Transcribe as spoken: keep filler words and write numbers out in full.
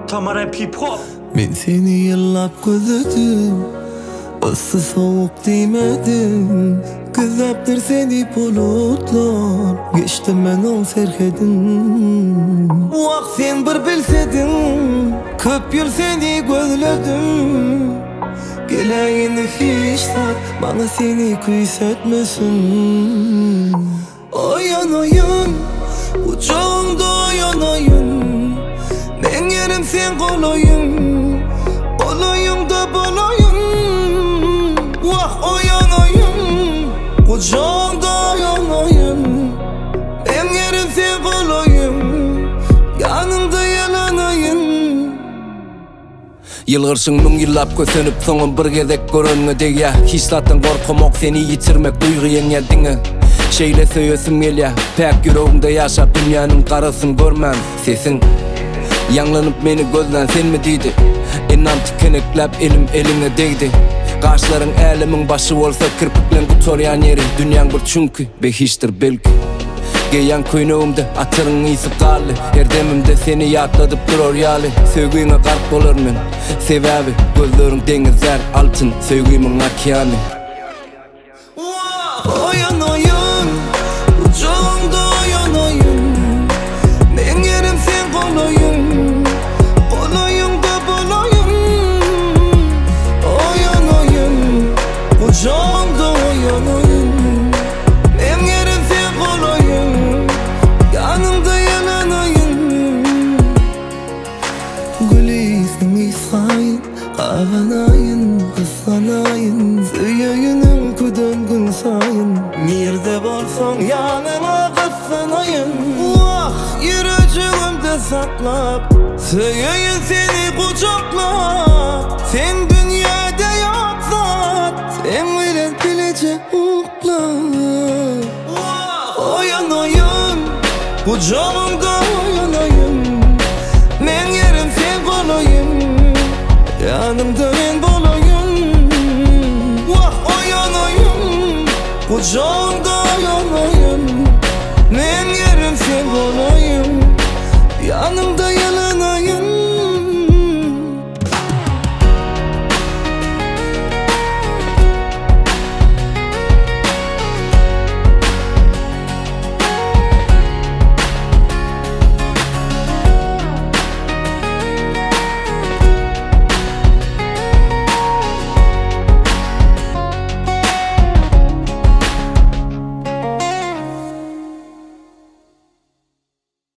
Tamar M P Pop. Men seni yıllap gözledim, ısı soğuk değmedim. Güzaptır seni bulutlar, geçtim ben ol serkedin. Vak sen bir bilsedin, köp yıl seni gözledim. Geleyini hiç tat, bana seni kıysetmesin. Oyan oyan, uçağımda oyan oyan. Ben yerim sen kolayın, kolayında balayın. Vah oyan oyan, uçağımda oyan oyan. Ben yerim sen kolayın, yanımda yalanayın. Yılgırsın mung yıllap kösönüp soňun bir gezek görönüňe degýä. Hislatdan gorkamok seni yitirmek duyguýan ýerdiňe. Şeýle söýesim gelýär, päk ýüregimde ýaşap dünýäniň garasyn görmän. Sesin ýanglanyp meni gözden sen mi diýdi? Enam tikeneklap elim eliňe degdi. Gaşlaryň älimin başy bolsa kirpiklen gutorýan ýeri dünýäň bir çünki behiçdir belki. Geýän köýnegimde atyryň ysy galy, her demimde seni ýatladyp durur ýaly. Söýgüňe garp bolarmyn, sebäbi gözleriň deňizler altyn söýgümiň okeany. Oyan oyan, uçağımda oyan oyan. Ben yerim sen kolayın, kolayında balayın. Oyan oyan, uçağımda oyan oyan. Ben yerim sen kolayın, yanımda yalanayın. Gülisini isayın, ağanayın, kıskanayın. Söyüyünün küdön gün sayın. Nerede bolsaň yanıma kıskanayın. Vah yüreğimde saklap, söyüyün seni kucaklap. Sen dünyada yoksat, sen bilen bilece ukla. Oyan oyan, kucağımda oyan oyan. Men yerim sen kolayın, yanımda ben bolayım. Vah oyan oyan, kucağımda